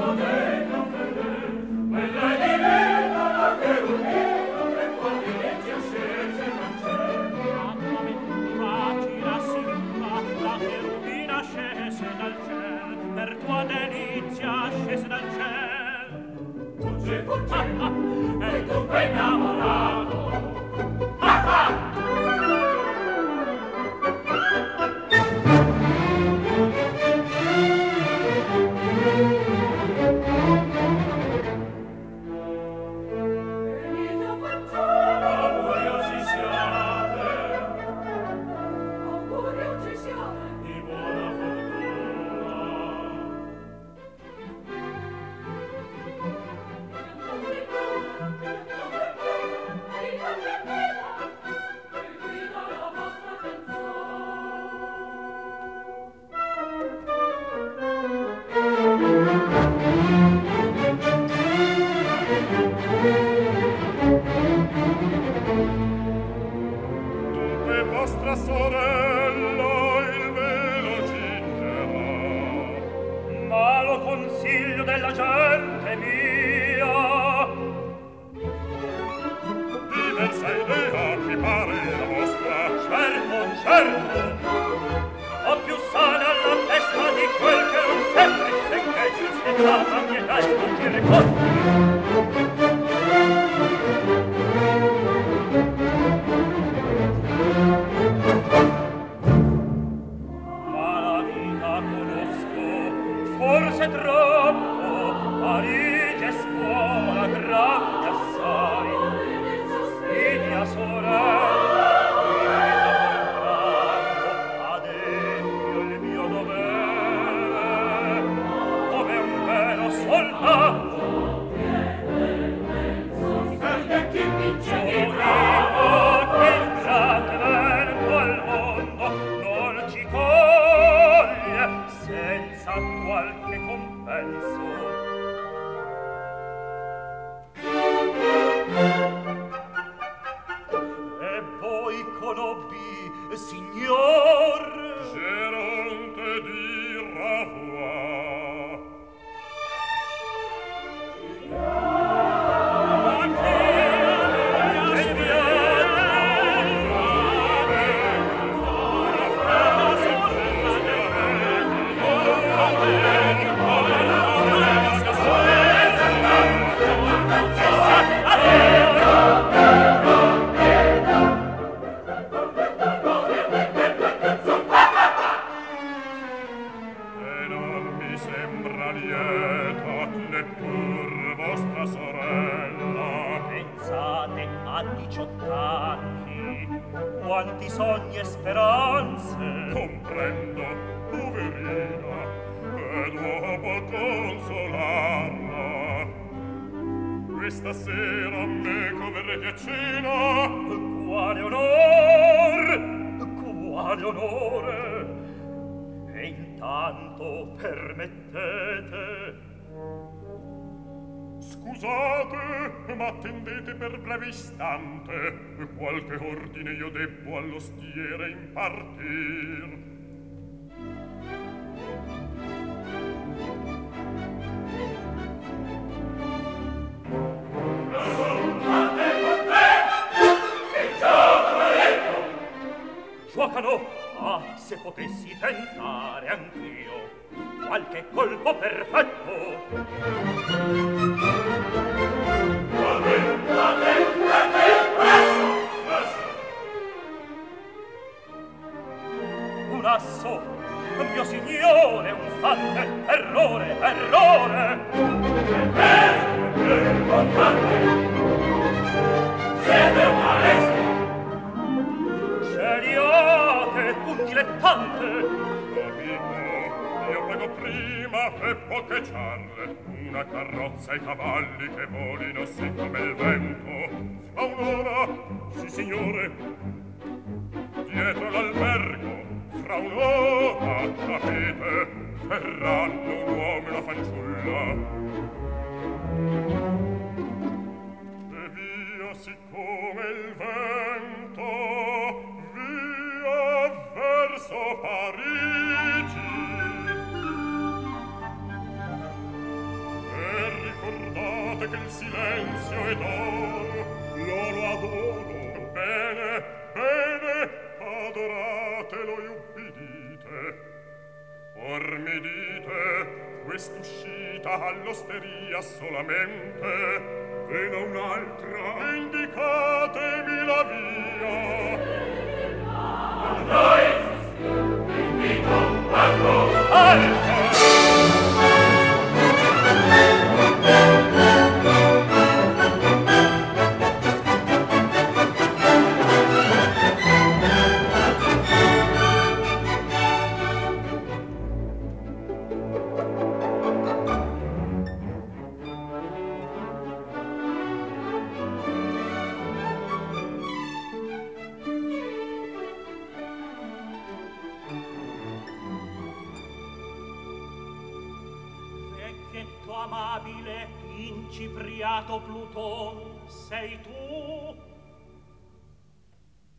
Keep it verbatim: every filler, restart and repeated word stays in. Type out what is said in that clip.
Qualche ordine io debbo allo stiere impartir. Giocano, ah, se potessi tentare anch'io qualche colpo perfetto. Un asso, mio signore, un fante, errore, errore. Errore, confante, siete un maestro. Celiate, un dilettante. Amico, io prego prima per poche ciarle una carrozza e cavalli che volino sì come il vento. Fra un'ora, sì signore, dietro l'albergo, fra un'ora, capite, verranno un uomo e una fanciulla. E via, siccome il vento, via verso Parigi. sappiate che il silenzio è d'oro. Loro adoro. Bene, bene, adoratelo e ubbidite. Or mi dite, quest'uscita all'osteria solamente, ve n'è un'altra, indicatemi la via. Noi invito a noi. Amabile, incipriato Pluton, sei tu